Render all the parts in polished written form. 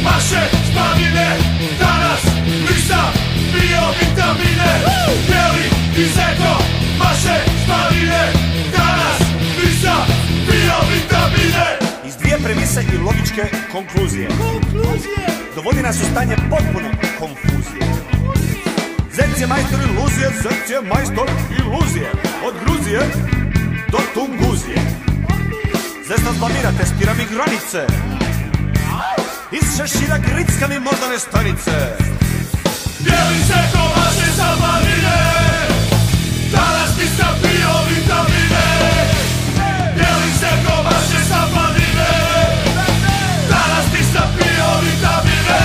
maše spavine, danas nisam bio vitamine. Beli i Zeko maše spavine, danas nisam bio vitamine. Iz dvije premise i logičke konkluzije dovodi nas u stanje potpune konfuzije. Zec je majstor iluzije, Zec je majstor iluzije. Od Gruzije do Tunguzije. Zec nas blamira, testira mi granice. Iz šešira gricka mi moždane stanice. Bijeli Zeko maše spavine, danas nisam bio vitamine. Bijeli Zeko maše spavine, danas nisam bio vitamine.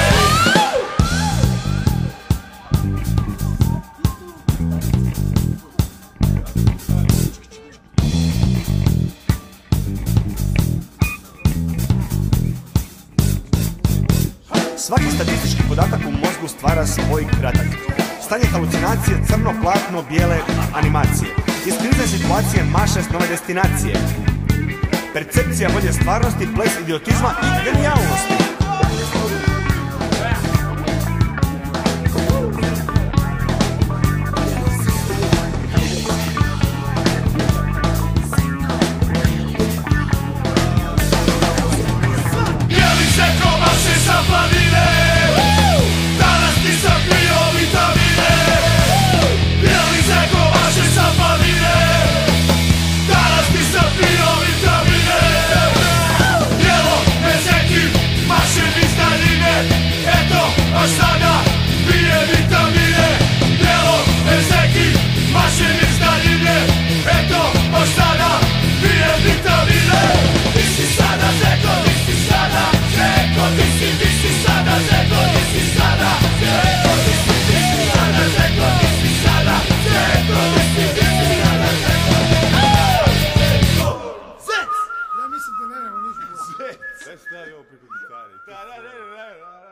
Svaki statistički podatak u mozgu stvara svoj kratak. Stanje halucinacije, crno, platno, bijele animacije. Iz krizne situacije maše s nove destinacije. Percepcija bolje stvarnosti, ples idiotizma i genijalnosti. Bijeli Zeko maše spavine, danas nisam bio vitamine. Bijeli Zeko maše spavine, danas nisam bio vitamine. Bijelo Zeki maše iz daljine, eto, a sada pije vitamine. Bijelo Zeki maše iz daljine, eto, a sada pije vitamine. Ti si sada Zeko, ti si sada Zeko, ti si sada Zeko, ti si sada Zeko, ti si sada Zeko, ti si sada Zeko, ti si sada Zeko. Ja mislim da nemamo ništa. Sve stavi ovo preko gitare.